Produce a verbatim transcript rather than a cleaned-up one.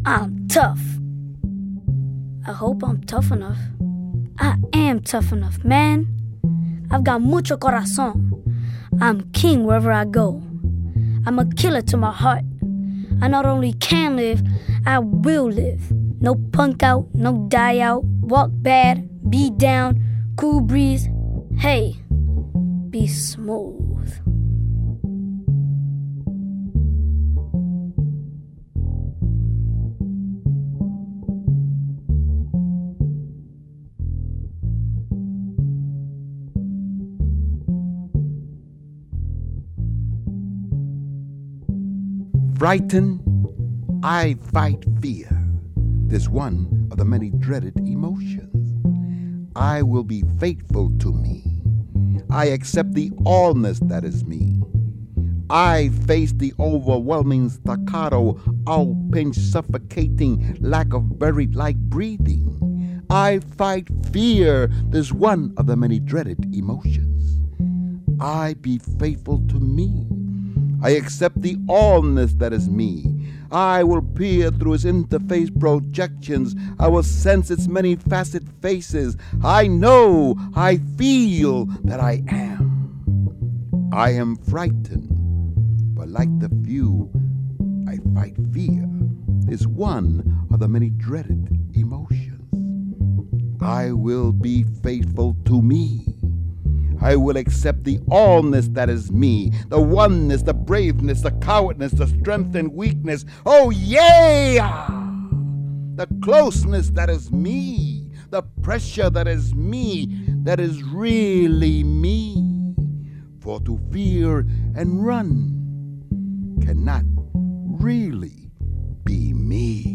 I'm tough. I hope I'm tough enough. I am tough enough, man. I've got mucho corazón. I'm king wherever I go. I'm a killer to my heart. I not only can live, I will live. No punk out, no die out. Walk bad, be down, cool breeze. Hey, be smooth. Frightened, I fight fear. This one of the many dreaded emotions. I will be faithful to me. I accept the allness that is me. I face the overwhelming staccato, all-pinch, suffocating lack of buried-like breathing. I fight fear, this one of the many dreaded emotions. I be faithful to me. I accept the allness that is me. I will peer through its interface projections. I will sense its many faceted faces. I know, I feel that I am. I am frightened, but like the few, I fight fear. Is one of the many dreaded emotions. I will be faithful to me. I will accept the allness that is me, the oneness, the braveness, the cowardness, the strength and weakness. Oh, yeah! The closeness that is me, the pressure that is me, that is really me. For to fear and run cannot really be me.